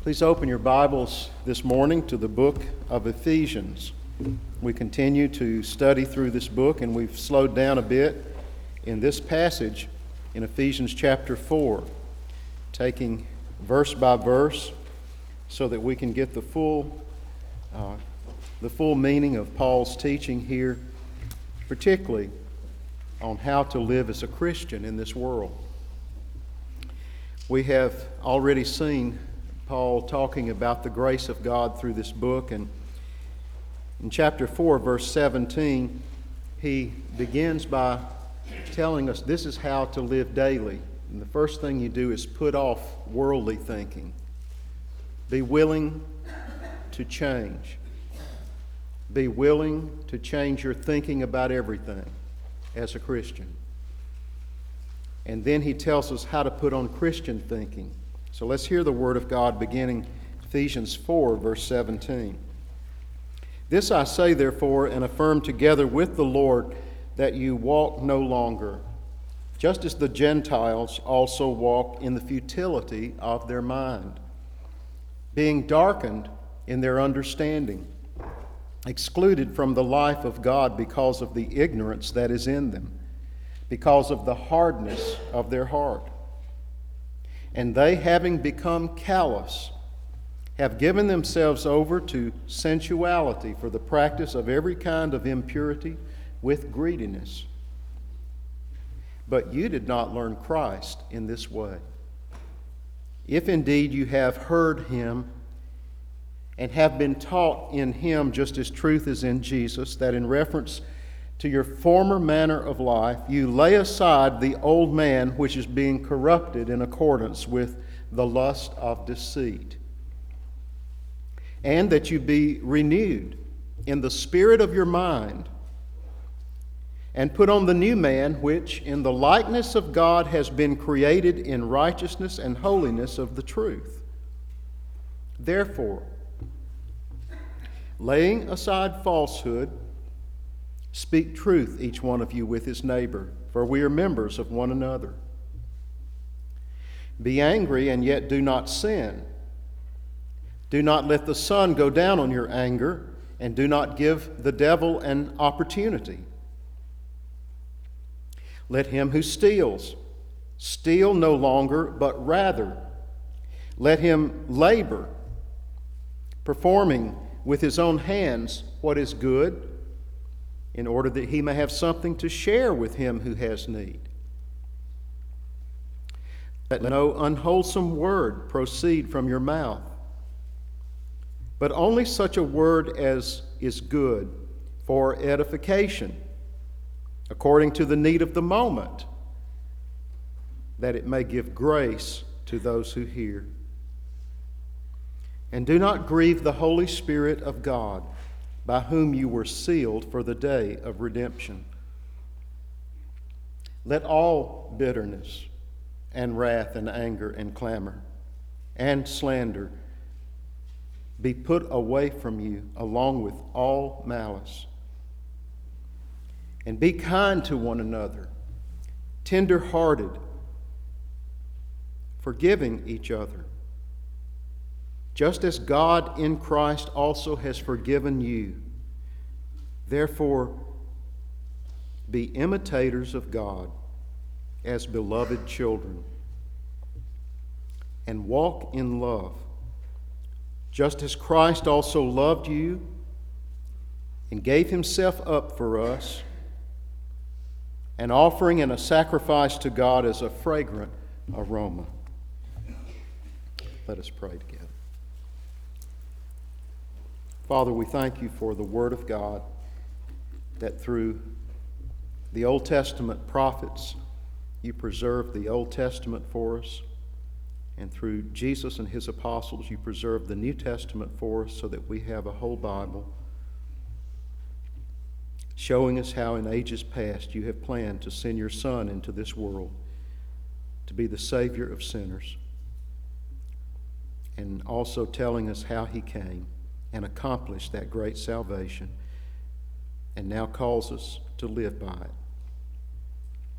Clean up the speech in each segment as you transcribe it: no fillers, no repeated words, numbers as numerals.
Please open your Bibles this morning to the book of Ephesians. We continue to study through this book, and we've slowed down a bit in this passage in Ephesians chapter 4, taking verse by verse so that we can get the full meaning of Paul's teaching here, particularly on how to live as a Christian in this world. We have already seen Paul talking about the grace of God through this book, and in chapter 4, verse 17, he begins by telling us this is how to live daily. And the first thing you do is put off worldly thinking. Be willing to change. Be willing to change your thinking about everything as a Christian. And then he tells us how to put on Christian thinking. So let's hear the word of God beginning Ephesians 4, verse 17. This I say, therefore, and affirm together with the Lord, that you walk no longer, just as the Gentiles also walk in the futility of their mind, being darkened in their understanding, excluded from the life of God because of the ignorance that is in them, because of the hardness of their heart. And they, having become callous, have given themselves over to sensuality for the practice of every kind of impurity with greediness. But you did not learn Christ in this way. If indeed you have heard him and have been taught in him, just as truth is in Jesus, that in reference to your former manner of life, you lay aside the old man which is being corrupted in accordance with the lust of deceit, and that you be renewed in the spirit of your mind, and put on the new man, which in the likeness of God has been created in righteousness and holiness of the truth. Therefore, laying aside falsehood, speak truth, each one of you, with his neighbor, for we are members of one another. Be angry, and yet do not sin. Do not let the sun go down on your anger, and do not give the devil an opportunity. Let him who steals steal no longer, but rather let him labor, performing with his own hands what is good, in order that he may have something to share with him who has need. Let no unwholesome word proceed from your mouth, but only such a word as is good for edification, according to the need of the moment, that it may give grace to those who hear. And do not grieve the Holy Spirit of God, by whom you were sealed for the day of redemption. Let all bitterness and wrath and anger and clamor and slander be put away from you, along with all malice. And be kind to one another, tender-hearted, forgiving each other, just as God in Christ also has forgiven you. Therefore, be imitators of God as beloved children, and walk in love, just as Christ also loved you and gave himself up for us, an offering and a sacrifice to God as a fragrant aroma. Let us pray together. Father, we thank you for the Word of God, that through the Old Testament prophets, you preserved the Old Testament for us, and through Jesus and his apostles, you preserved the New Testament for us, so that we have a whole Bible, showing us how in ages past you have planned to send your Son into this world to be the Savior of sinners, and also telling us how he came and accomplished that great salvation, and now calls us to live by it.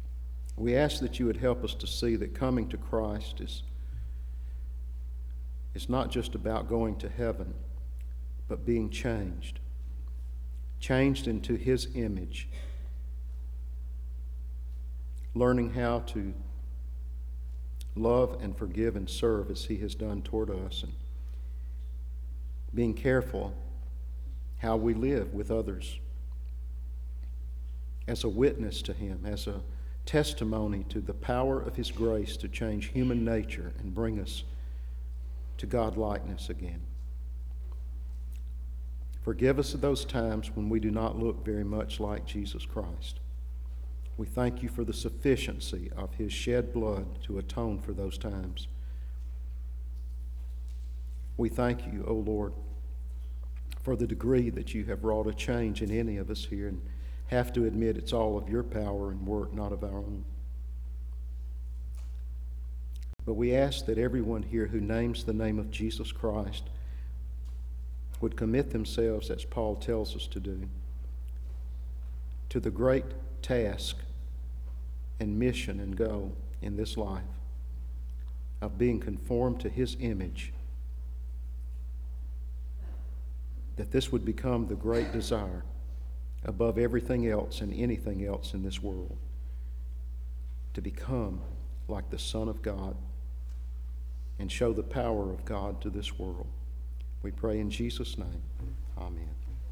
We ask that you would help us to see that coming to Christ is is not just about going to heaven, but being changed. Changed into His image. Learning how to love and forgive and serve as He has done toward us. And being careful how we live with others as a witness to Him, as a testimony to the power of His grace to change human nature and bring us to God-likeness again. Forgive us of those times when we do not look very much like Jesus Christ. We thank You for the sufficiency of His shed blood to atone for those times. We thank You, O Lord, for the degree that You have wrought a change in any of us here, and have to admit it's all of Your power and work, not of our own. But we ask that everyone here who names the name of Jesus Christ would commit themselves, as Paul tells us to do, to the great task and mission and goal in this life of being conformed to His image, that this would become the great desire above everything else and anything else in this world, to become like the Son of God and show the power of God to this world. We pray in Jesus' name. Amen.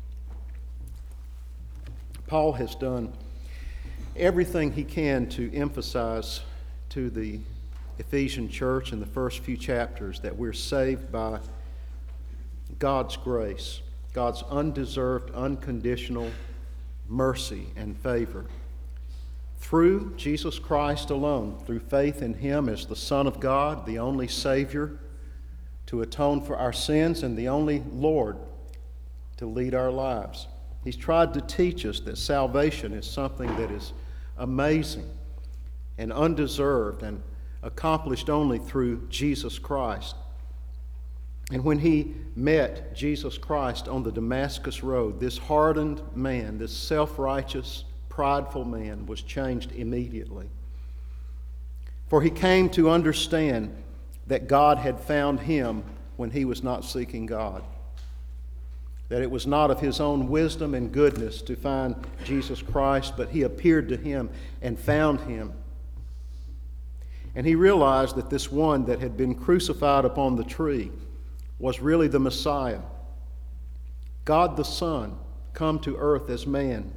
Paul has done everything he can to emphasize to the Ephesian church in the first few chapters that we're saved by God's grace, God's undeserved, unconditional mercy and favor. Through Jesus Christ alone, through faith in Him as the Son of God, the only Savior to atone for our sins and the only Lord to lead our lives. He's tried to teach us that salvation is something that is amazing and undeserved and accomplished only through Jesus Christ. And when he met Jesus Christ on the Damascus Road, this hardened man, this self-righteous, prideful man, was changed immediately. For he came to understand that God had found him when he was not seeking God. That it was not of his own wisdom and goodness to find Jesus Christ, but he appeared to him and found him. And he realized that this one that had been crucified upon the tree was really the Messiah, God the Son, come to earth as man,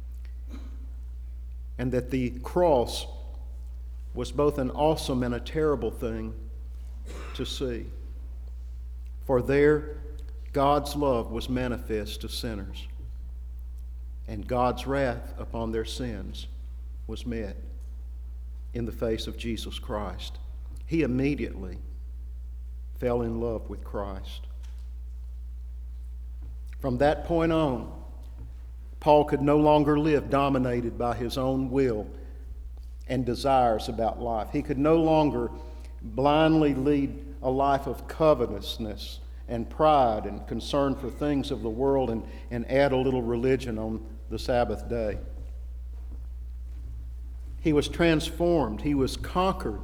and that the cross was both an awesome and a terrible thing to see. For there, God's love was manifest to sinners, and God's wrath upon their sins was met in the face of Jesus Christ. He immediately fell in love with Christ. From that point on, Paul could no longer live dominated by his own will and desires about life. He could no longer blindly lead a life of covetousness and pride and concern for things of the world and add a little religion on the Sabbath day. He was transformed. He was conquered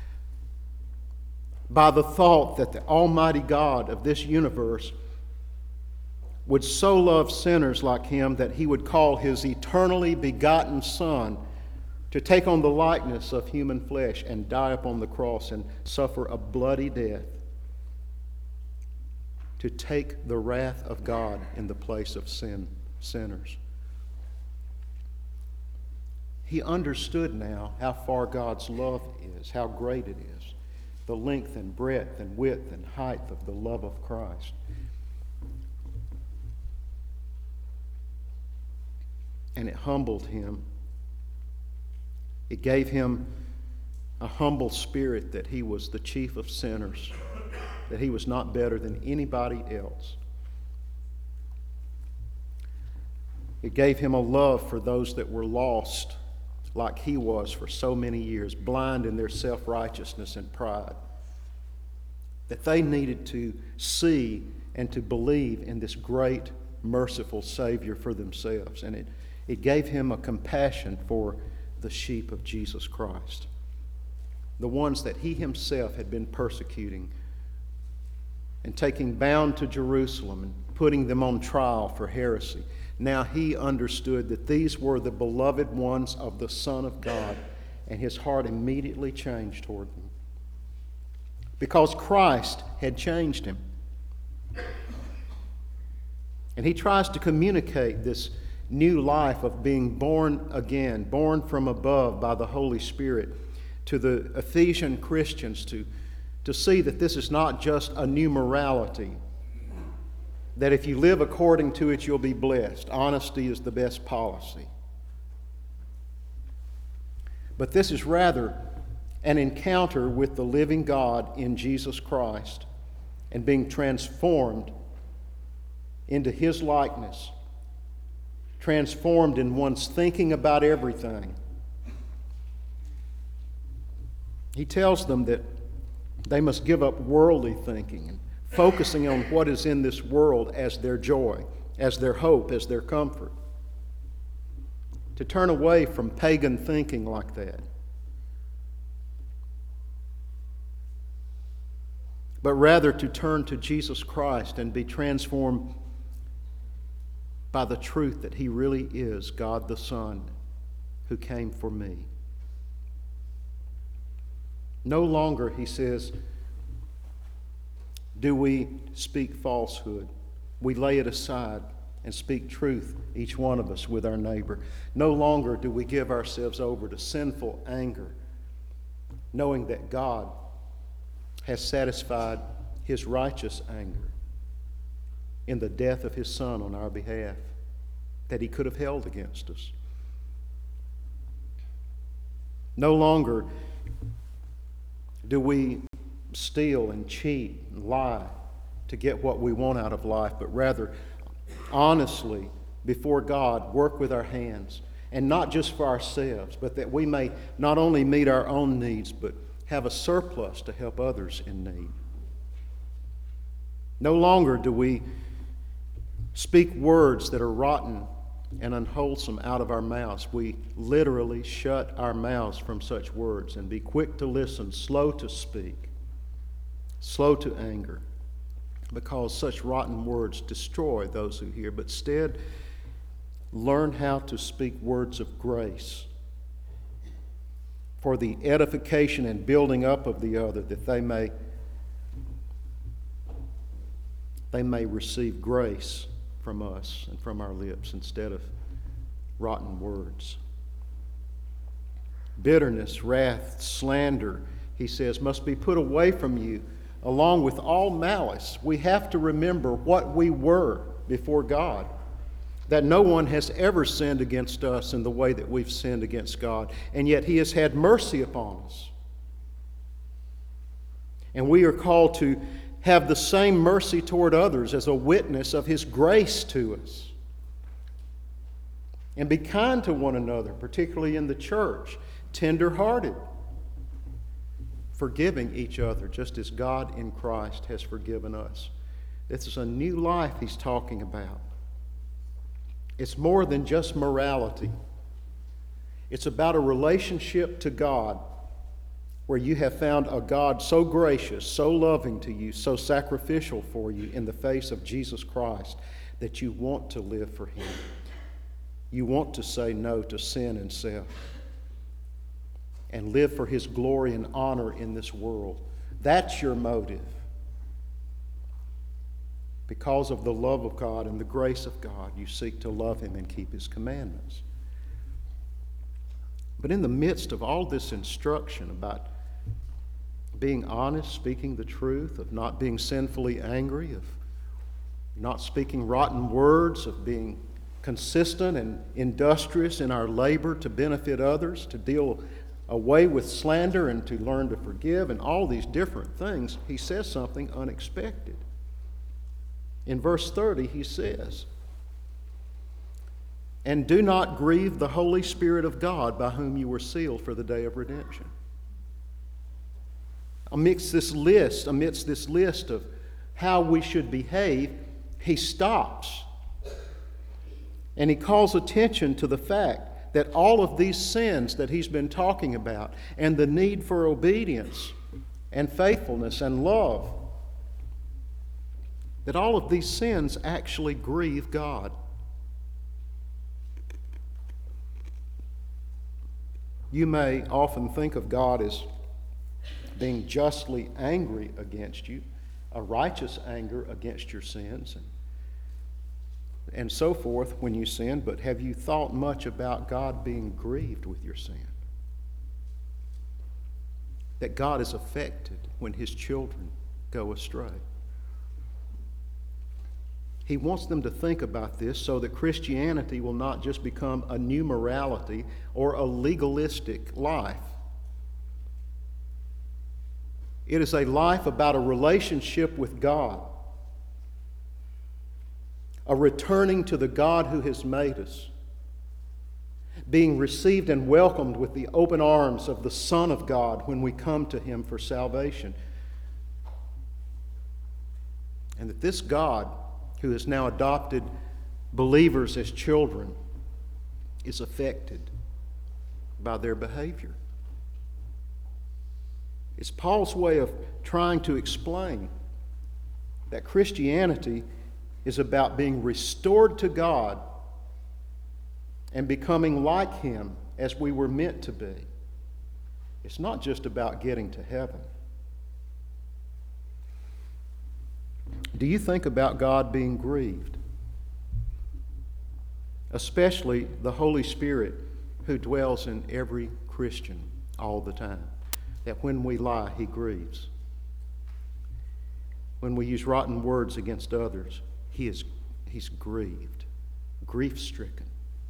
by the thought that the Almighty God of this universe would so love sinners like him that he would call his eternally begotten Son to take on the likeness of human flesh and die upon the cross and suffer a bloody death, to take the wrath of God in the place of sinners. He understood now how far God's love is, how great it is, the length and breadth and width and height of the love of Christ. And it humbled him. It gave him a humble spirit that he was the chief of sinners, that he was not better than anybody else. It gave him a love for those that were lost, like he was for so many years, blind in their self-righteousness and pride, that they needed to see and to believe in this great, merciful Savior for themselves. And it gave him a compassion for the sheep of Jesus Christ, the ones that he himself had been persecuting and taking bound to Jerusalem and putting them on trial for heresy. Now he understood that these were the beloved ones of the Son of God, and his heart immediately changed toward them, because Christ had changed him. And he tries to communicate this new life of being born again, born from above by the Holy Spirit, to the Ephesian Christians to see that this is not just a new morality, that if you live according to it, you'll be blessed. Honesty is the best policy. But this is rather an encounter with the living God in Jesus Christ and being transformed into His likeness, transformed in one's thinking about everything. He tells them that they must give up worldly thinking and focusing on what is in this world as their joy, as their hope, as their comfort. To turn away from pagan thinking like that. But rather to turn to Jesus Christ and be transformed by the truth that He really is God the Son who came for me. No longer, he says, do we speak falsehood. We lay it aside and speak truth, each one of us, with our neighbor. No longer do we give ourselves over to sinful anger, knowing that God has satisfied His righteous anger in the death of His Son on our behalf that He could have held against us. No longer do we steal and cheat and lie to get what we want out of life, but rather honestly before God work with our hands, and not just for ourselves, but that we may not only meet our own needs, but have a surplus to help others in need. No longer do we speak words that are rotten and unwholesome out of our mouths. We literally shut our mouths from such words and be quick to listen, slow to speak, slow to anger, because such rotten words destroy those who hear. But instead, learn how to speak words of grace for the edification and building up of the other, that they may receive grace from us and from our lips instead of rotten words. Bitterness, wrath, slander, he says, must be put away from you, along with all malice. We have to remember what we were before God, that no one has ever sinned against us in the way that we've sinned against God, and yet He has had mercy upon us. And we are called to have the same mercy toward others as a witness of His grace to us. And be kind to one another, particularly in the church, tender-hearted, forgiving each other just as God in Christ has forgiven us. This is a new life He's talking about. It's more than just morality. It's about a relationship to God where you have found a God so gracious, so loving to you, so sacrificial for you in the face of Jesus Christ that you want to live for Him. You want to say no to sin and self and live for His glory and honor in this world. That's your motive. Because of the love of God and the grace of God, you seek to love Him and keep His commandments. But in the midst of all this instruction about being honest, speaking the truth, of not being sinfully angry, of not speaking rotten words, of being consistent and industrious in our labor to benefit others, to deal away with slander and to learn to forgive, and all these different things, he says something unexpected. In verse 30, he says, "And do not grieve the Holy Spirit of God, by whom you were sealed for the day of redemption." Amidst this list of how we should behave, he stops and he calls attention to the fact that all of these sins that he's been talking about and the need for obedience and faithfulness and love that all of these sins actually grieve God. You may often think of God as being justly angry against you, a righteous anger against your sins, and so forth when you sin, but have you thought much about God being grieved with your sin? That God is affected when His children go astray. He wants them to think about this so that Christianity will not just become a new morality or a legalistic life. It is a life about a relationship with God, a returning to the God who has made us, being received and welcomed with the open arms of the Son of God when we come to Him for salvation. And that this God, who has now adopted believers as children, is affected by their behavior. It's Paul's way of trying to explain that Christianity is about being restored to God and becoming like Him as we were meant to be. It's not just about getting to heaven. Do you think about God being grieved? Especially the Holy Spirit who dwells in every Christian all the time. That when we lie, He grieves. When we use rotten words against others, He's grieved, grief-stricken.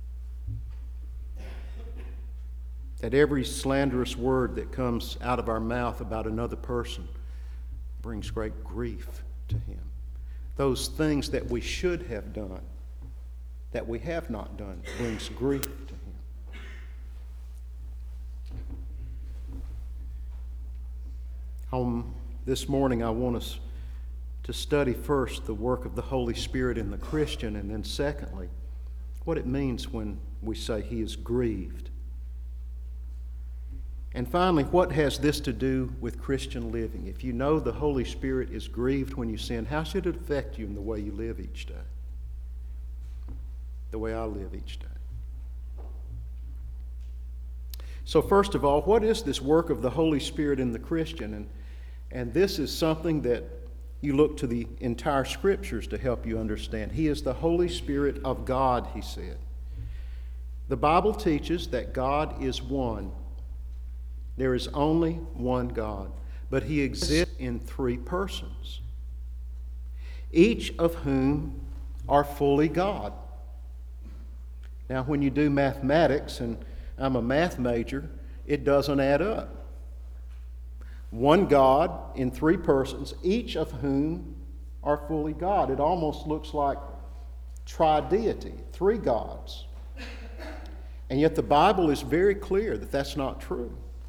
That every slanderous word that comes out of our mouth about another person brings great grief to Him. Those things that we should have done, that we have not done, brings grief to Him. This morning I want us to study first the work of the Holy Spirit in the Christian, and then secondly, what it means when we say He is grieved. And finally, what has this to do with Christian living? If you know the Holy Spirit is grieved when you sin, how should it affect you in the way you live each day? The way I live each day. So first of all, what is this work of the Holy Spirit in the Christian? And this is something that you look to the entire Scriptures to help you understand. He is the Holy Spirit of God, he said. The Bible teaches that God is one. There is only one God, but He exists in three persons, each of whom are fully God. Now, when you do mathematics, and I'm a math major, it doesn't add up. One God in three persons, each of whom are fully God. It almost looks like trideity, three gods. And yet the Bible is very clear that that's not true.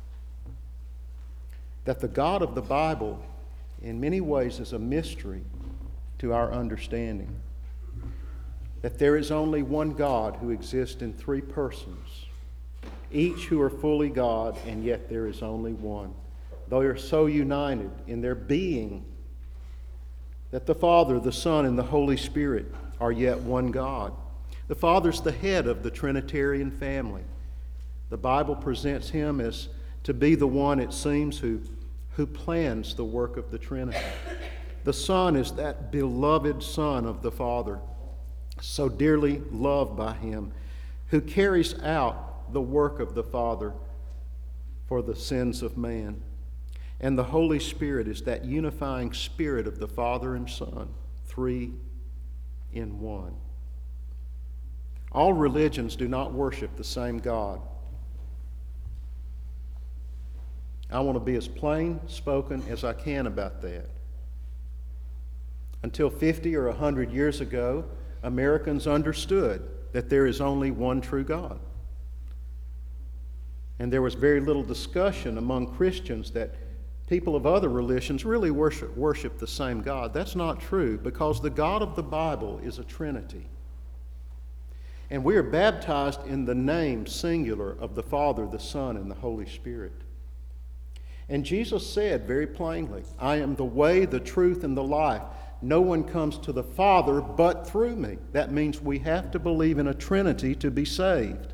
That the God of the Bible, in many ways, is a mystery to our understanding. That there is only one God who exists in three persons, each who are fully God, and yet there is only one. They are so united in their being that the Father, the Son, and the Holy Spirit are yet one God. The Father's the head of the Trinitarian family. The Bible presents Him as to be the one, it seems, who plans the work of the Trinity. The Son is that beloved Son of the Father, so dearly loved by Him, who carries out the work of the Father for the sins of man. And the Holy Spirit is that unifying spirit of the Father and Son, three in one. All religions do not worship the same God. I want to be as plain spoken as I can about that. Until 50 or 100 years ago, Americans understood that there is only one true God. And there was very little discussion among Christians that people of other religions really worship the same God. That's not true, because the God of the Bible is a Trinity. And we are baptized in the name singular of the Father, the Son, and the Holy Spirit. And Jesus said very plainly, I am the way, the truth, and the life. no one comes to the Father but through me. That means we have to believe in a Trinity to be saved.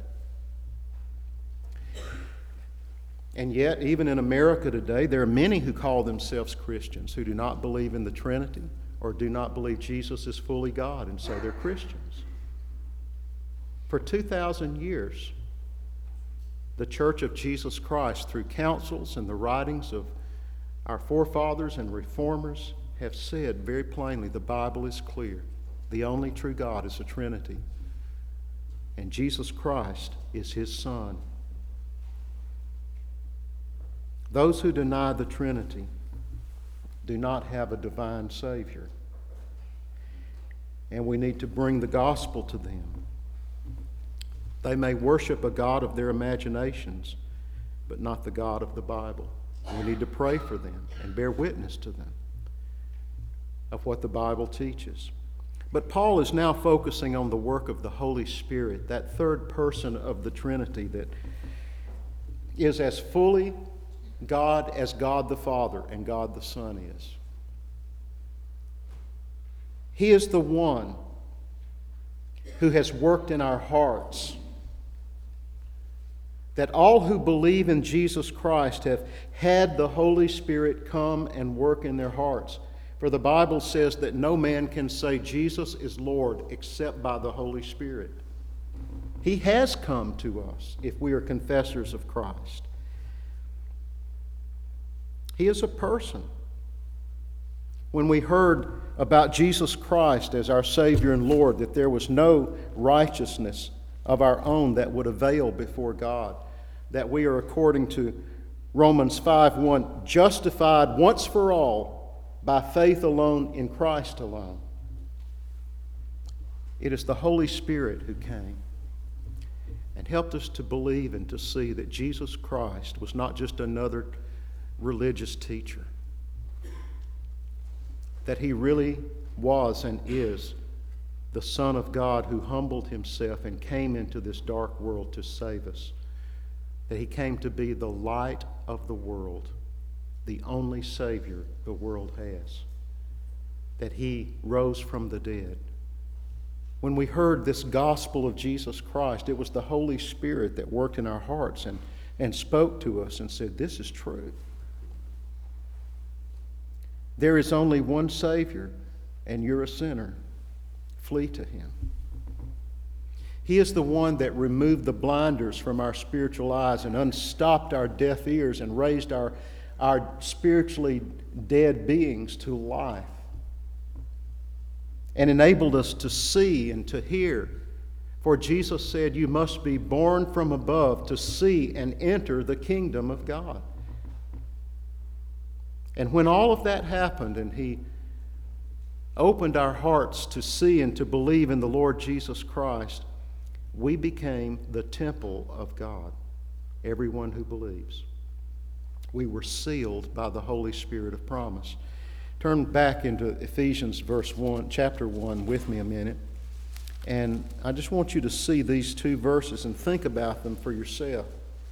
And yet, even in America today, there are many who call themselves Christians who do not believe in the Trinity or do not believe Jesus is fully God, and so they're Christians. For 2,000 years, the Church of Jesus Christ, through councils and the writings of our forefathers and reformers, have said very plainly the Bible is clear. The only true God is a Trinity, and Jesus Christ is His Son. Those who deny the Trinity do not have a divine Savior, and we need to bring the gospel to them. They may worship a God of their imaginations, but not the God of the Bible. We need to pray for them and bear witness to them of what the Bible teaches. But Paul is now focusing on the work of the Holy Spirit, that third person of the Trinity that is as fully God as God the Father and God the Son is. He is the one who has worked in our hearts, that all who believe in Jesus Christ have had the Holy Spirit come and work in their hearts. For the Bible says that no man can say Jesus is Lord except by the Holy Spirit. He has come to us if we are confessors of Christ. He is a person. When we heard about Jesus Christ as our Savior and Lord, that there was no righteousness of our own that would avail before God, that we are, according to Romans 5:1, justified once for all by faith alone in Christ alone. It is the Holy Spirit who came and helped us to believe and to see that Jesus Christ was not just another religious teacher, that He really was and is the Son of God who humbled Himself and came into this dark world to save us, that He came to be the light of the world, the only Savior the world has, that He rose from the dead. When we heard this gospel of Jesus Christ, it was the Holy Spirit that worked in our hearts and spoke to us and said, this is true. There is only one Savior, and you're a sinner. Flee to Him. He is the one that removed the blinders from our spiritual eyes and unstopped our deaf ears and raised our spiritually dead beings to life and enabled us to see and to hear. For Jesus said, you must be born from above to see and enter the kingdom of God. And when all of that happened and He opened our hearts to see and to believe in the Lord Jesus Christ, we became the temple of God, everyone who believes. We were sealed by the Holy Spirit of promise. Turn back into Ephesians chapter 1 with me a minute. And I just want you to see these two verses and think about them for yourself.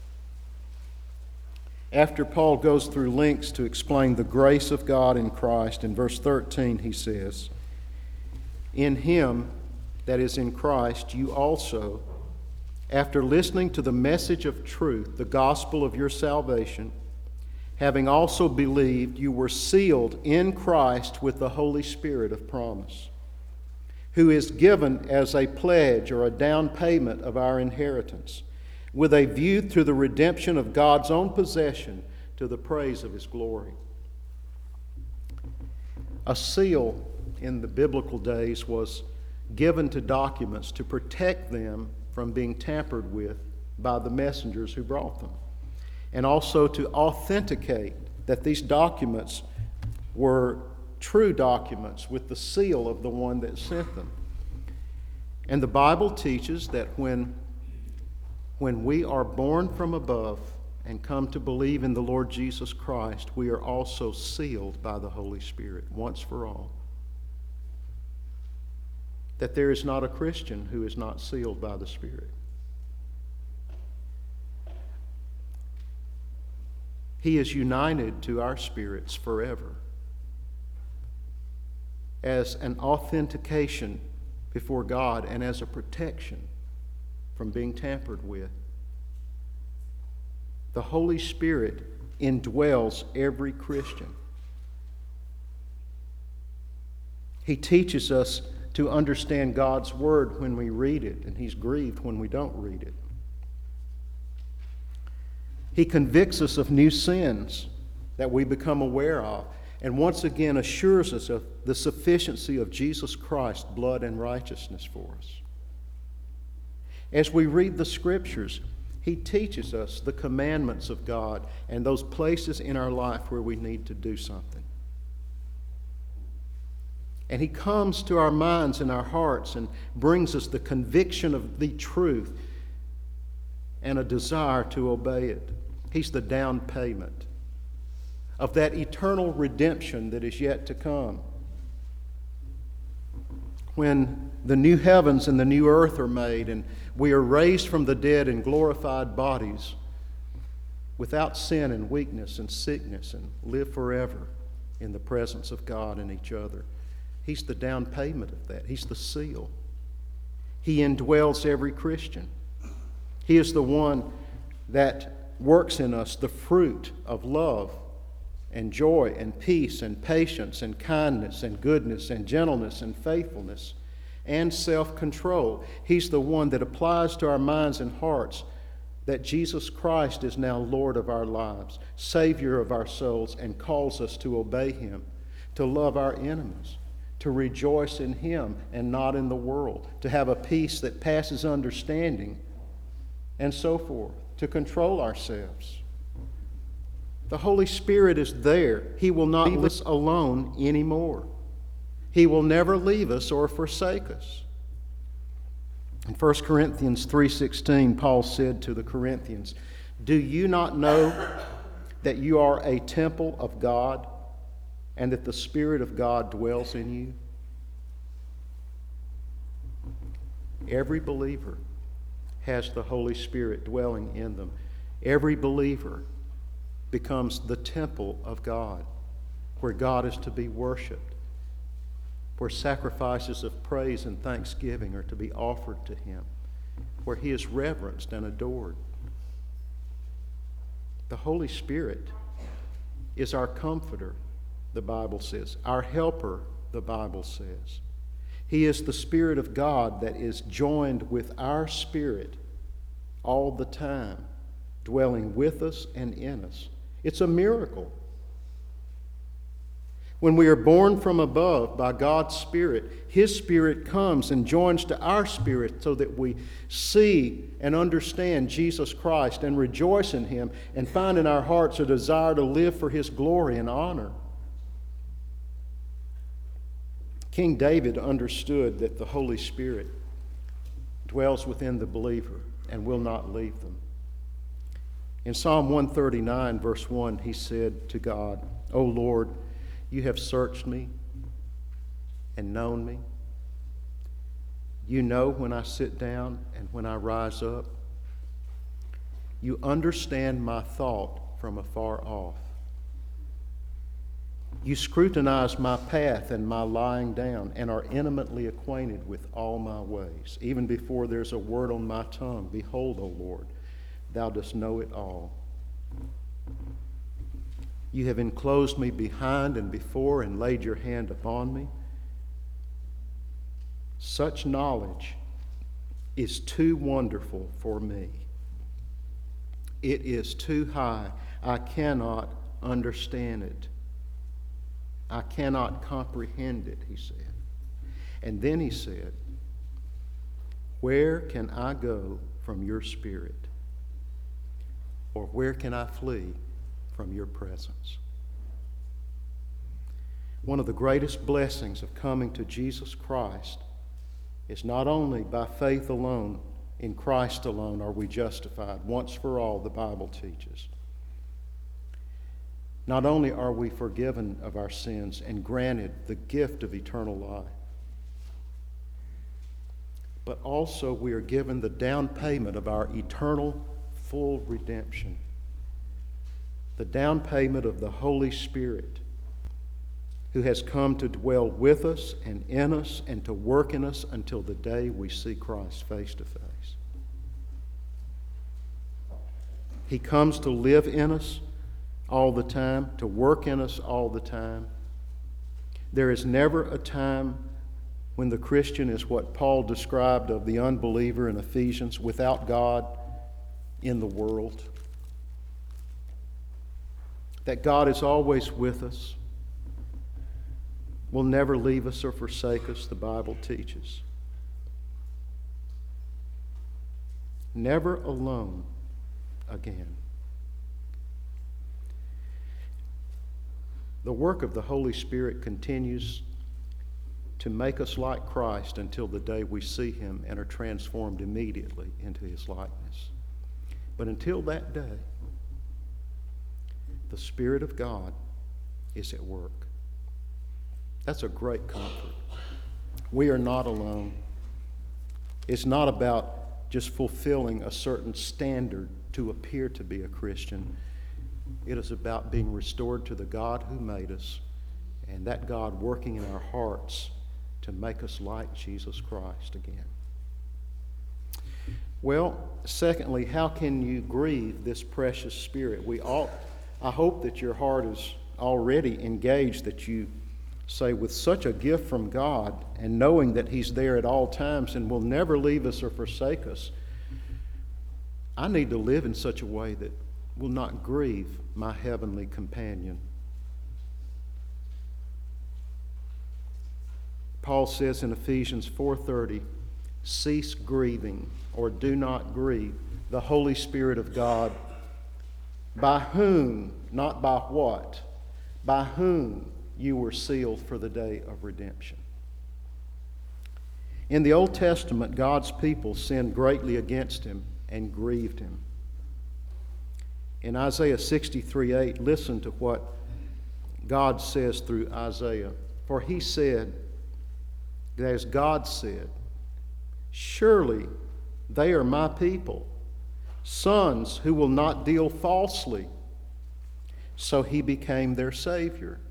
After Paul goes through lengths to explain the grace of God in Christ, in verse 13 he says, in Him, that is in Christ, you also, after listening to the message of truth, the gospel of your salvation, having also believed, you were sealed in Christ with the Holy Spirit of promise, who is given as a pledge or a down payment of our inheritance, with a view to the redemption of God's own possession to the praise of His glory. A seal in the biblical days was given to documents to protect them from being tampered with by the messengers who brought them, and also to authenticate that these documents were true documents with the seal of the one that sent them. And the Bible teaches that when we are born from above and come to believe in the Lord Jesus Christ, we are also sealed by the Holy Spirit once for all. That there is not a Christian who is not sealed by the Spirit. He is united to our spirits forever. as an authentication before God and as a protection from being tampered with. The Holy Spirit indwells every Christian. He teaches us to understand God's Word when we read it, and He's grieved when we don't read it. He convicts us of new sins that we become aware of, and once again assures us of the sufficiency of Jesus Christ's blood and righteousness for us. As we read the Scriptures, He teaches us the commandments of God and those places in our life where we need to do something. And He comes to our minds and our hearts and brings us the conviction of the truth and a desire to obey it. He's the down payment of that eternal redemption that is yet to come. When the new heavens and the new earth are made and we are raised from the dead in glorified bodies without sin and weakness and sickness and live forever in the presence of God and each other. He's the down payment of that. He's the seal. He indwells every Christian. He is the one that works in us the fruit of love and joy and peace and patience and kindness and goodness and gentleness and faithfulness and self-control. He's the one that applies to our minds and hearts that Jesus Christ is now Lord of our lives, Savior of our souls, and calls us to obey Him, to love our enemies, to rejoice in Him and not in the world, to have a peace that passes understanding, and so forth, to control ourselves. The Holy Spirit is there. He will not leave us alone anymore. He will never leave us or forsake us. In 1 Corinthians 3:16, Paul said to the Corinthians, "Do you not know that you are a temple of God and that the Spirit of God dwells in you?" Every believer has the Holy Spirit dwelling in them. Every believer becomes the temple of God, where God is to be worshiped, where sacrifices of praise and thanksgiving are to be offered to Him, where He is reverenced and adored. The Holy Spirit is our comforter, the Bible says, our helper, the Bible says. He is the Spirit of God that is joined with our spirit all the time, dwelling with us and in us. It's a miracle. When we are born from above by God's Spirit, His Spirit comes and joins to our spirit so that we see and understand Jesus Christ and rejoice in Him and find in our hearts a desire to live for His glory and honor. King David understood that the Holy Spirit dwells within the believer and will not leave them. In Psalm 139, verse 1, he said to God, "O Lord, you have searched me and known me. You know when I sit down and when I rise up. You understand my thought from afar off. You scrutinize my path and my lying down and are intimately acquainted with all my ways. Even before there's a word on my tongue, behold, O Lord, thou dost know it all. You have enclosed me behind and before and laid your hand upon me. Such knowledge is too wonderful for me. It is too high. I cannot understand it. I cannot comprehend it," he said. And then he said, "Where can I go from your Spirit? Or where can I flee from your presence?" One of the greatest blessings of coming to Jesus Christ is not only by faith alone, in Christ alone are we justified, once for all, the Bible teaches. Not only are we forgiven of our sins and granted the gift of eternal life, but also we are given the down payment of our eternal full redemption, the down payment of the Holy Spirit. who has come to dwell with us and in us and to work in us until the day we see Christ face to face. He comes to live in us all the time, to work in us all the time. There is never a time when the Christian is what Paul described of the unbeliever in Ephesians, without God in the world. That God is always with us, will never leave us or forsake us, the Bible teaches. Never alone again. The work of the Holy Spirit continues to make us like Christ until the day we see Him and are transformed immediately into His likeness. But until that day, the Spirit of God is at work. That's a great comfort. We are not alone. It's not about just fulfilling a certain standard to appear to be a Christian. It is about being restored to the God who made us, and that God working in our hearts to make us like Jesus Christ again. Well, secondly, how can you grieve this precious Spirit? I hope that your heart is already engaged, that you say, with such a gift from God and knowing that He's there at all times and will never leave us or forsake us, I need to live in such a way that will not grieve my heavenly companion. Paul says in Ephesians 4:30, cease grieving, or do not grieve, the Holy Spirit of God, by whom, not by what, by whom you were sealed for the day of redemption. In the Old Testament, God's people sinned greatly against Him and grieved Him. In Isaiah 63:8, listen to what God says through Isaiah. For He said, as God said, surely they are my people, sons who will not deal falsely. So He became their Savior.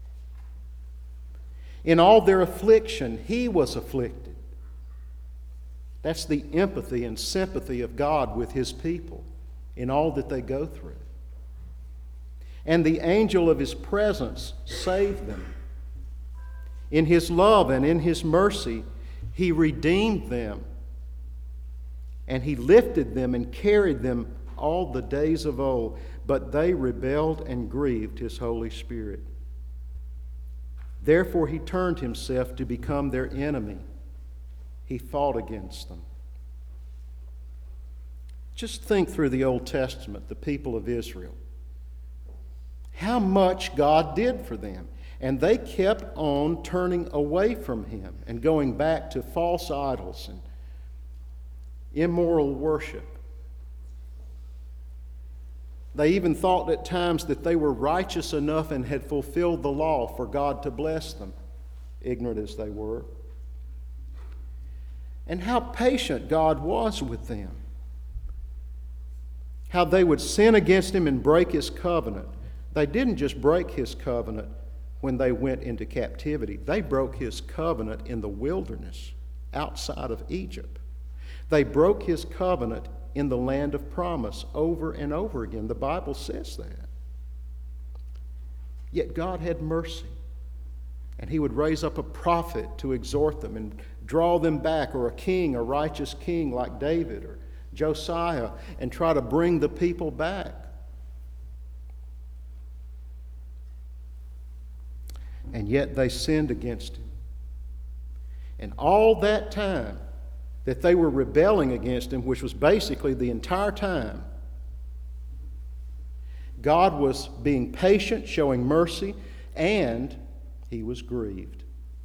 In all their affliction, He was afflicted. That's the empathy and sympathy of God with His people in all that they go through. And the angel of His presence saved them. In His love and in His mercy, He redeemed them. And He lifted them and carried them all the days of old. But they rebelled and grieved His Holy Spirit. Therefore He turned Himself to become their enemy. He fought against them. Just think through the Old Testament, the people of Israel. How much God did for them. And they kept on turning away from Him and going back to false idols and immoral worship. They even thought at times that they were righteous enough and had fulfilled the law for God to bless them, ignorant as they were. And how patient God was with them. How they would sin against Him and break His covenant. They didn't just break His covenant when they went into captivity. They broke His covenant in the wilderness outside of Egypt. They broke His covenant in the land of promise over and over again. The Bible says that. Yet God had mercy. And He would raise up a prophet to exhort them and draw them back, or a king, a righteous king like David or Josiah, and try to bring the people back. And yet they sinned against Him. And all that time that they were rebelling against Him, which was basically the entire time, God was being patient, showing mercy, and He was grieved.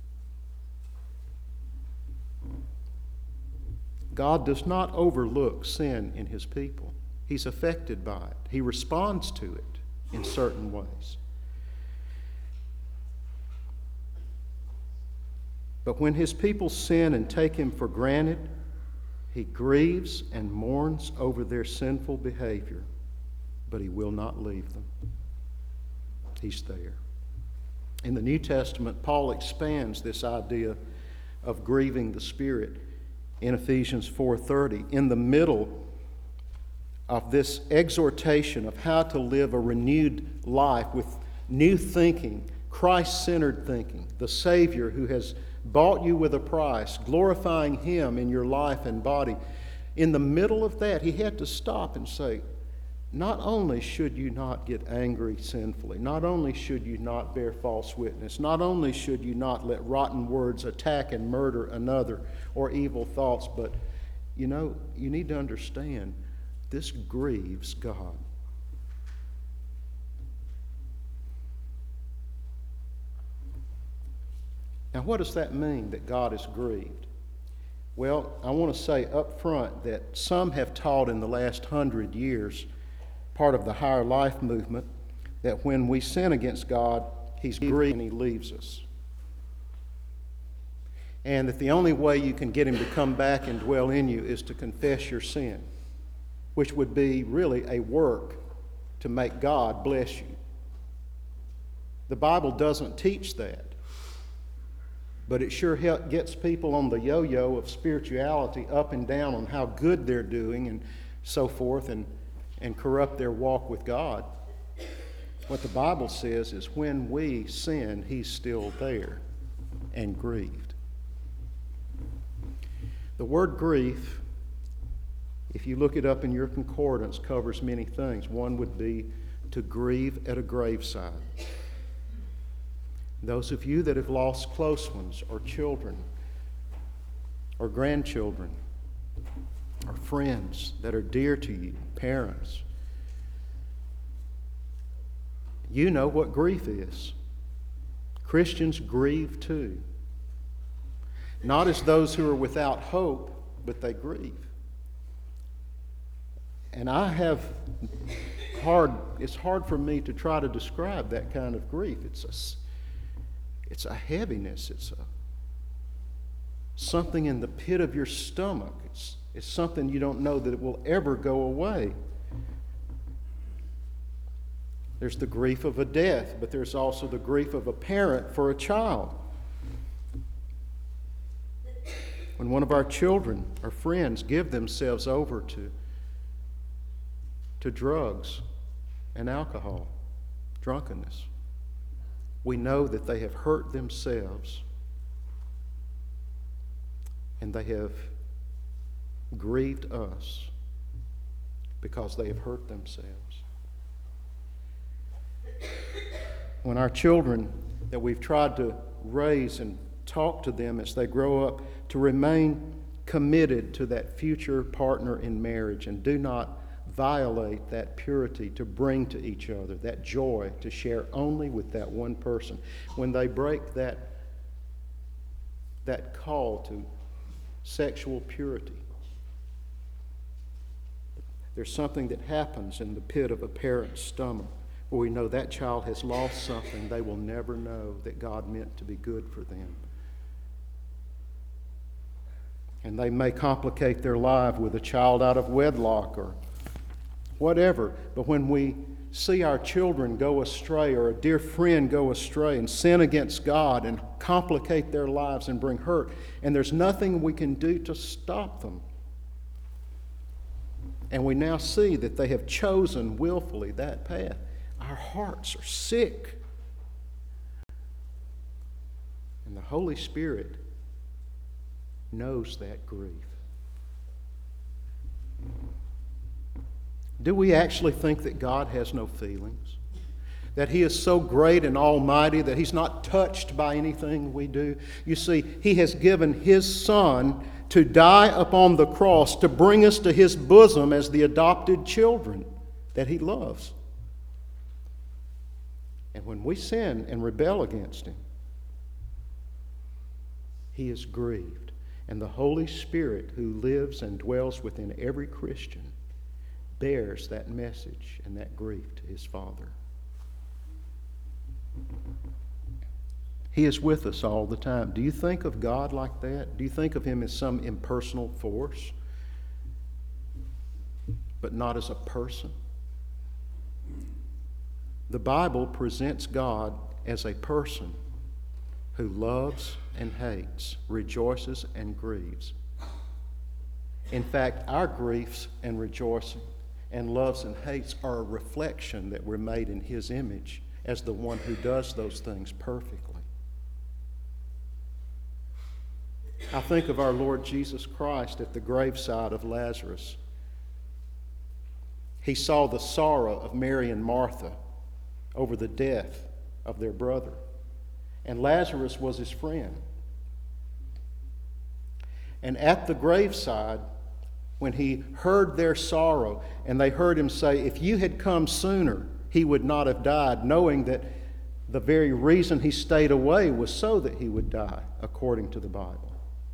God does not overlook sin in His people. He's affected by it. He responds to it in certain ways. But when His people sin and take Him for granted, He grieves and mourns over their sinful behavior, but He will not leave them. He's there. In the New Testament, Paul expands this idea of grieving the Spirit in Ephesians 4:30. In the middle of this exhortation of how to live a renewed life with new thinking, Christ-centered thinking, the Savior who has bought you with a price, glorifying Him in your life and body, in the middle of that, he had to stop and say, not only should you not get angry sinfully, not only should you not bear false witness, not only should you not let rotten words attack and murder another or evil thoughts, but you need to understand this grieves God. Now, what does that mean, that God is grieved? Well, I want to say up front that some have taught in the last 100 years, part of the higher life movement, that when we sin against God, He's grieved and He leaves us. And that the only way you can get Him to come back and dwell in you is to confess your sin, which would be really a work to make God bless you. The Bible doesn't teach that, but it sure gets people on the yo-yo of spirituality up and down on how good they're doing and so forth, and corrupt their walk with God. What the Bible says is when we sin, He's still there and grieved. The word grief, if you look it up in your concordance, covers many things. One would be to grieve at a graveside. Those of you that have lost close ones or children or grandchildren or friends that are dear to you, parents, you know what grief is. Christians grieve too. Not as those who are without hope, but they grieve. And it's hard for me to try to describe that kind of grief. It's a heaviness. It's something in the pit of your stomach. It's something you don't know that it will ever go away. There's the grief of a death, but there's also the grief of a parent for a child. When one of our children or friends give themselves over to drugs and alcohol, drunkenness, we know that they have hurt themselves and they have grieved us because they have hurt themselves. When our children that we've tried to raise and talk to them as they grow up to remain committed to that future partner in marriage and do not violate that purity to bring to each other, that joy to share only with that one person. When they break that call to sexual purity, there's something that happens in the pit of a parent's stomach where we know that child has lost something they will never know that God meant to be good for them. And they may complicate their life with a child out of wedlock or whatever. But when we see our children go astray or a dear friend go astray and sin against God and complicate their lives and bring hurt, and there's nothing we can do to stop them, and we now see that they have chosen willfully that path, our hearts are sick. And the Holy Spirit knows that grief. Do we actually think that God has no feelings? That He is so great and almighty that He's not touched by anything we do? You see, He has given His Son to die upon the cross to bring us to His bosom as the adopted children that He loves. And when we sin and rebel against Him, He is grieved. And the Holy Spirit who lives and dwells within every Christian bears that message and that grief to His Father. He is with us all the time. Do you think of God like that? Do you think of Him as some impersonal force, but not as a person? The Bible presents God as a person who loves and hates, rejoices and grieves. In fact, our griefs and rejoicing and loves and hates are a reflection that we're made in His image as the one who does those things perfectly. I think of our Lord Jesus Christ at the graveside of Lazarus. He saw the sorrow of Mary and Martha over the death of their brother. And Lazarus was his friend. And at the graveside, when he heard their sorrow, and they heard him say, if you had come sooner, he would not have died, knowing that the very reason he stayed away was so that he would die, according to the Bible.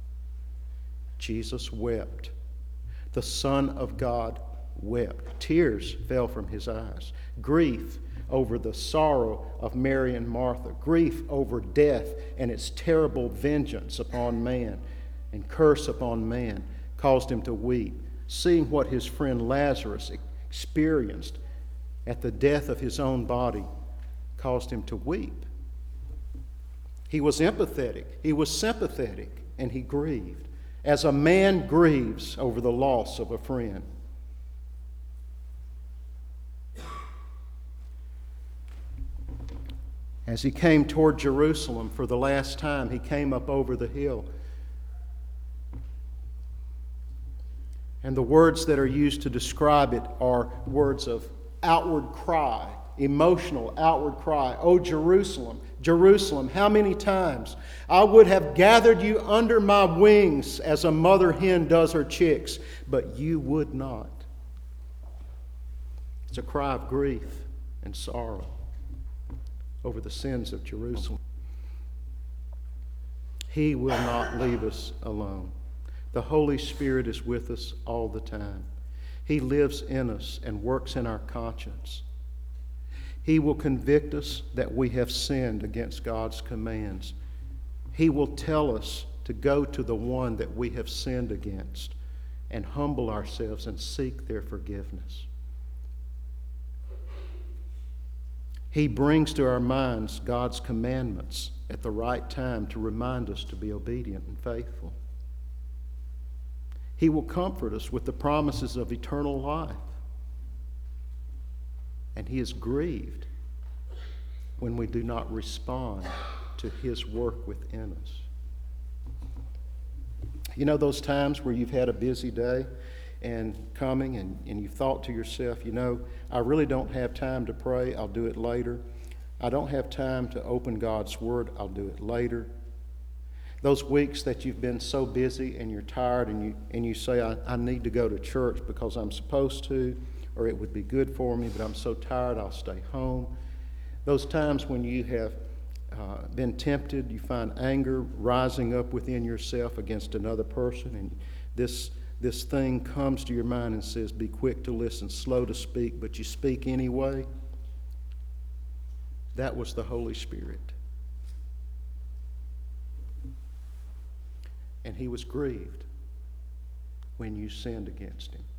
Jesus wept. The Son of God wept. Tears fell from his eyes. Grief over the sorrow of Mary and Martha. Grief over death and its terrible vengeance upon man and curse upon man caused him to weep. Seeing what his friend Lazarus experienced at the death of his own body caused him to weep. He was empathetic. He was sympathetic, and he grieved, as a man grieves over the loss of a friend. As he came toward Jerusalem for the last time, he came up over the hill. And the words that are used to describe it are words of outward cry, emotional outward cry. Oh, Jerusalem, Jerusalem, how many times I would have gathered you under my wings as a mother hen does her chicks, but you would not. It's a cry of grief and sorrow over the sins of Jerusalem. He will not leave us alone. The Holy Spirit is with us all the time. He lives in us and works in our conscience. He will convict us that we have sinned against God's commands. He will tell us to go to the one that we have sinned against and humble ourselves and seek their forgiveness. He brings to our minds God's commandments at the right time to remind us to be obedient and faithful. He will comfort us with the promises of eternal life. And He is grieved when we do not respond to His work within us. You know those times where you've had a busy day and coming and you've thought to yourself, you know, I really don't have time to pray, I'll do it later. I don't have time to open God's Word, I'll do it later. Those weeks that you've been so busy and you're tired and you say, I need to go to church because I'm supposed to, or it would be good for me, but I'm so tired I'll stay home. Those times when you have been tempted, you find anger rising up within yourself against another person, and this thing comes to your mind and says, be quick to listen, slow to speak, but you speak anyway. That was the Holy Spirit. And He was grieved when you sinned against Him.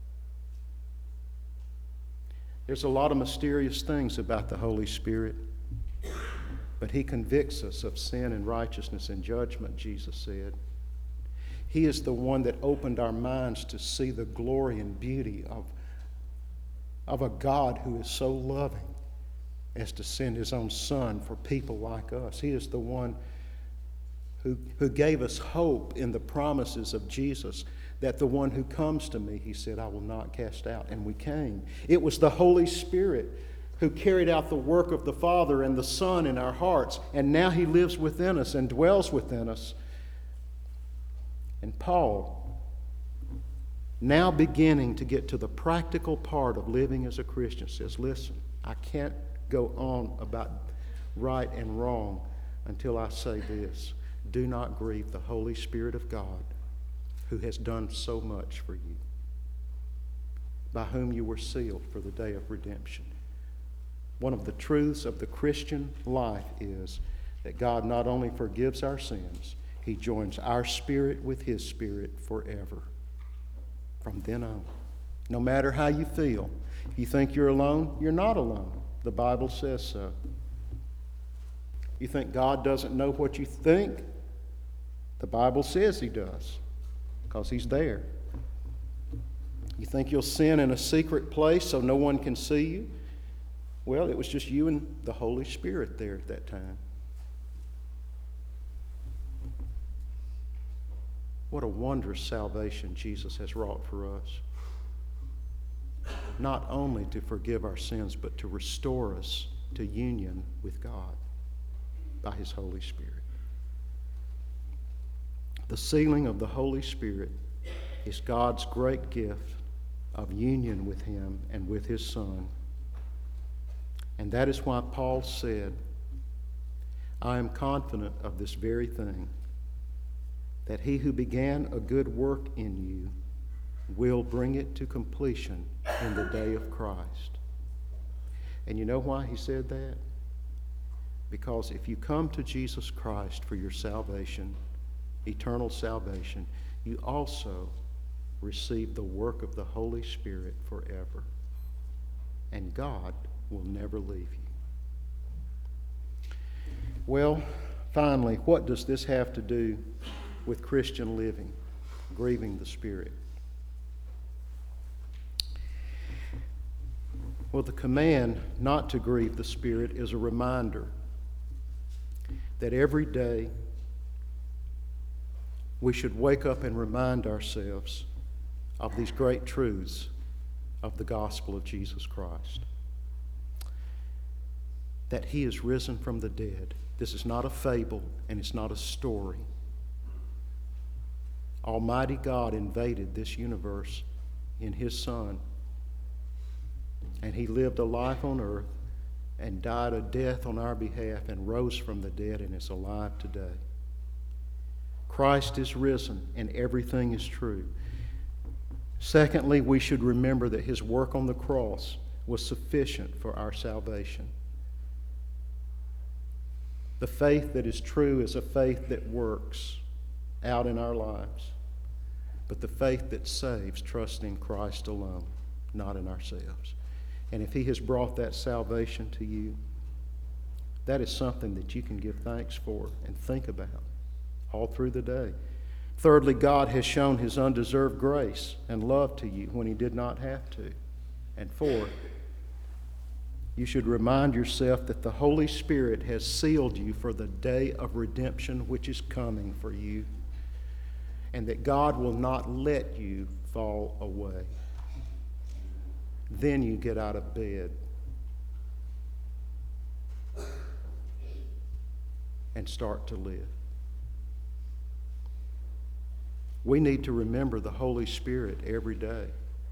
There's a lot of mysterious things about the Holy Spirit, but He convicts us of sin and righteousness and judgment, Jesus said. He is the one that opened our minds to see the glory and beauty of a God who is so loving as to send His own Son for people like us. He is the one who gave us hope in the promises of Jesus, that the one who comes to me, He said, I will not cast out. And we came. It was the Holy Spirit who carried out the work of the Father and the Son in our hearts, and now He lives within us and dwells within us. And Paul, now beginning to get to the practical part of living as a Christian, says, listen, I can't go on about right and wrong until I say this. Do not grieve the Holy Spirit of God, who has done so much for you, by whom you were sealed for the day of redemption. One of the truths of the Christian life is that God not only forgives our sins, He joins our spirit with His Spirit forever. From then on, no matter how you feel, if you think you're alone, you're not alone. The Bible says so. You think God doesn't know what you think? The Bible says He does, because He's there. You think you'll sin in a secret place so no one can see you? Well, it was just you and the Holy Spirit there at that time. What a wondrous salvation Jesus has wrought for us. Not only to forgive our sins, but to restore us to union with God by His Holy Spirit. The sealing of the Holy Spirit is God's great gift of union with Him and with His Son. And that is why Paul said, I am confident of this very thing, that He who began a good work in you will bring it to completion in the day of Christ. And you know why he said that? Because if you come to Jesus Christ for your salvation, eternal salvation, you also receive the work of the Holy Spirit forever. And God will never leave you. Well, finally, what does this have to do with Christian living, grieving the Spirit? Well, the command not to grieve the Spirit is a reminder that every day we should wake up and remind ourselves of these great truths of the gospel of Jesus Christ. That He is risen from the dead. This is not a fable and it's not a story. Almighty God invaded this universe in His Son, and He lived a life on earth and died a death on our behalf and rose from the dead and is alive today. Christ is risen and everything is true. Secondly, we should remember that His work on the cross was sufficient for our salvation. The faith that is true is a faith that works out in our lives. But the faith that saves trusts in Christ alone, not in ourselves. And if He has brought that salvation to you, that is something that you can give thanks for and think about all through the day. Thirdly, God has shown His undeserved grace and love to you when He did not have to. And fourth, you should remind yourself that the Holy Spirit has sealed you for the day of redemption which is coming for you, and that God will not let you fall away. Then you get out of bed and start to live. We need to remember the Holy Spirit every day.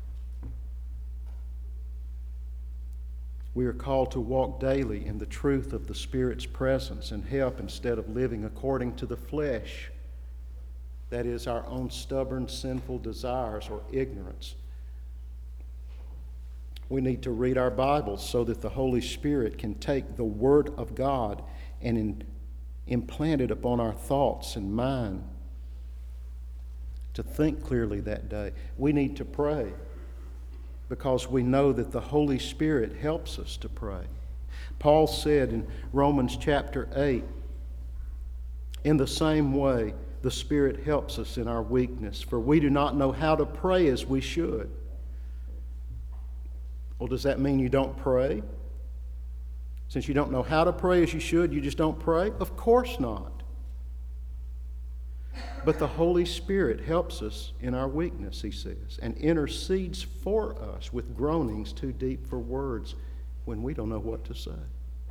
We are called to walk daily in the truth of the Spirit's presence and help instead of living according to the flesh, that is, our own stubborn, sinful desires or ignorance. We need to read our Bibles so that the Holy Spirit can take the Word of God and implant it upon our thoughts and mind to think clearly that day. We need to pray because we know that the Holy Spirit helps us to pray. Paul said in Romans chapter 8, in the same way, the Spirit helps us in our weakness, for we do not know how to pray as we should. Well, does that mean you don't pray? Since you don't know how to pray as you should, you just don't pray? Of course not. But the Holy Spirit helps us in our weakness, he says, and intercedes for us with groanings too deep for words when we don't know what to say.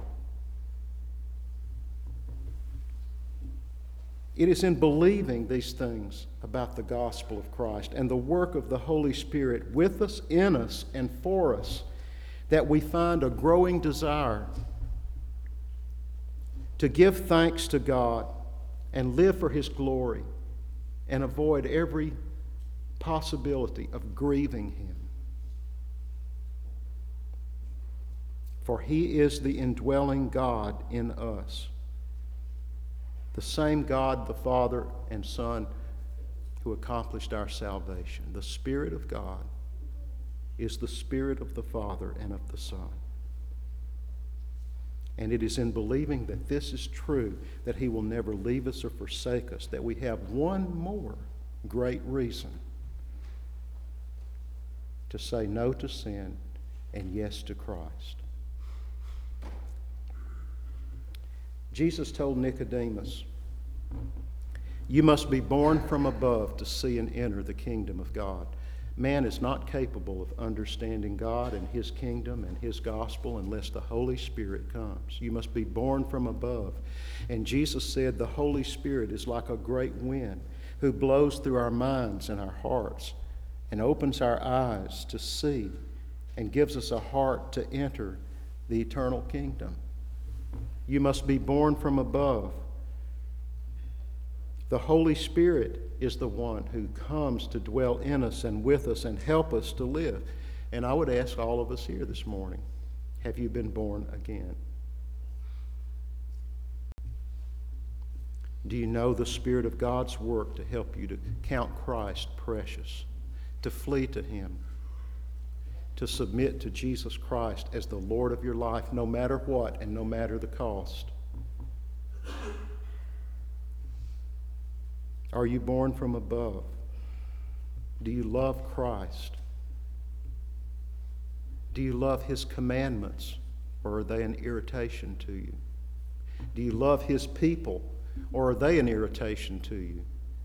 It is in believing these things about the gospel of Christ and the work of the Holy Spirit with us, in us, and for us that we find a growing desire to give thanks to God and live for His glory and avoid every possibility of grieving Him. For He is the indwelling God in us. The same God, the Father and Son, who accomplished our salvation. The Spirit of God is the Spirit of the Father and of the Son. And it is in believing that this is true, that He will never leave us or forsake us, that we have one more great reason to say no to sin and yes to Christ. Jesus told Nicodemus, "You must be born from above to see and enter the kingdom of God." Man is not capable of understanding God and His kingdom and His gospel unless the Holy Spirit comes. You must be born from above. And Jesus said the Holy Spirit is like a great wind who blows through our minds and our hearts and opens our eyes to see and gives us a heart to enter the eternal kingdom. You must be born from above. The Holy Spirit is the one who comes to dwell in us and with us and help us to live. And I would ask all of us here this morning, have you been born again? Do you know the Spirit of God's work to help you to count Christ precious, to flee to Him, to submit to Jesus Christ as the Lord of your life, no matter what and no matter the cost? Are you born from above? Do you love Christ? Do you love His commandments, or are they an irritation to you? Do you love His people, or are they an irritation to you?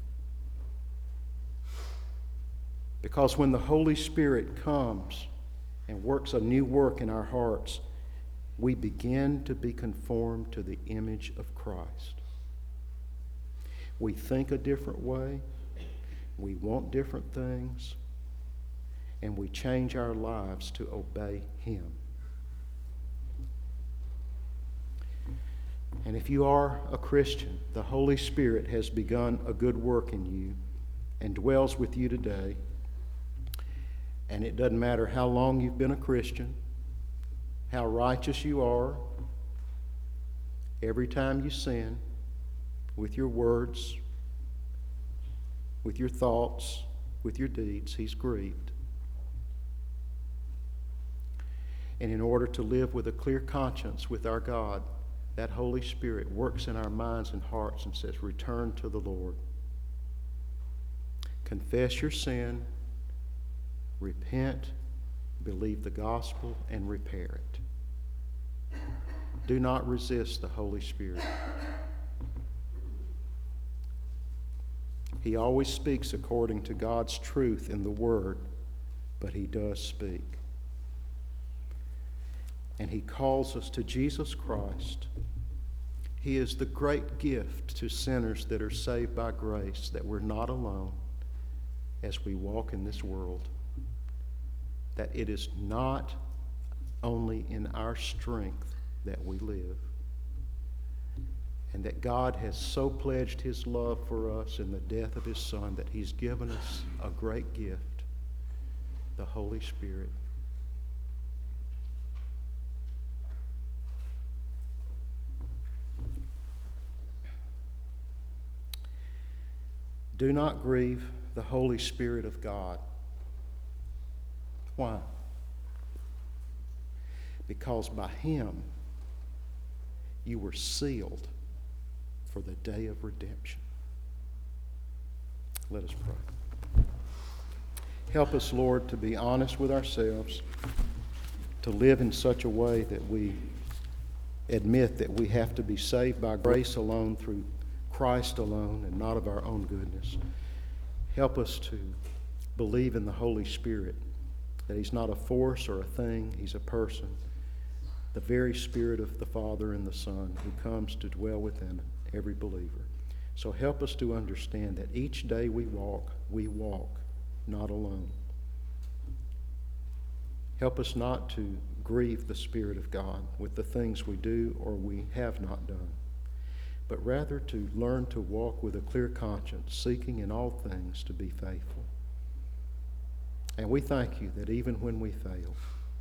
Because when the Holy Spirit comes and works a new work in our hearts, we begin to be conformed to the image of Christ. We think a different way, we want different things, and we change our lives to obey Him. And if you are a Christian, the Holy Spirit has begun a good work in you and dwells with you today. And it doesn't matter how long you've been a Christian, how righteous you are, every time you sin, with your words, with your thoughts, with your deeds, He's grieved. And in order to live with a clear conscience with our God, that Holy Spirit works in our minds and hearts and says, return to the Lord. Confess your sin, repent, believe the gospel, and repair it. Do not resist the Holy Spirit. He always speaks according to God's truth in the Word, but He does speak. And He calls us to Jesus Christ. He is the great gift to sinners that are saved by grace, that we're not alone as we walk in this world. That it is not only in our strength that we live, and that God has so pledged His love for us in the death of His Son that He's given us a great gift, the Holy Spirit. Do not grieve the Holy Spirit of God. Why? Because by Him you were sealed for the day of redemption. Let us pray. Help us, Lord, to be honest with ourselves, to live in such a way that we admit that we have to be saved by grace alone, through Christ alone, and not of our own goodness. Help us to believe in the Holy Spirit, that He's not a force or a thing, He's a person, the very Spirit of the Father and the Son who comes to dwell within every believer. So help us to understand that each day we walk not alone. Help us not to grieve the Spirit of God with the things we do or we have not done, but rather to learn to walk with a clear conscience, seeking in all things to be faithful. And we thank You that even when we fail,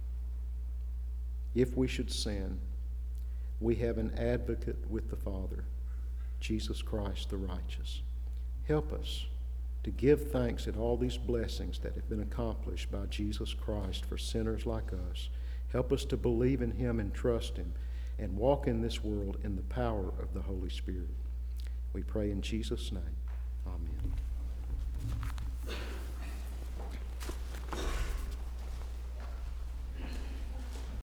if we should sin, we have an advocate with the Father, Jesus Christ the righteous. Help us to give thanks at all these blessings that have been accomplished by Jesus Christ for sinners like us. Help us to believe in Him and trust Him, and walk in this world in the power of the Holy Spirit. We pray in Jesus' name.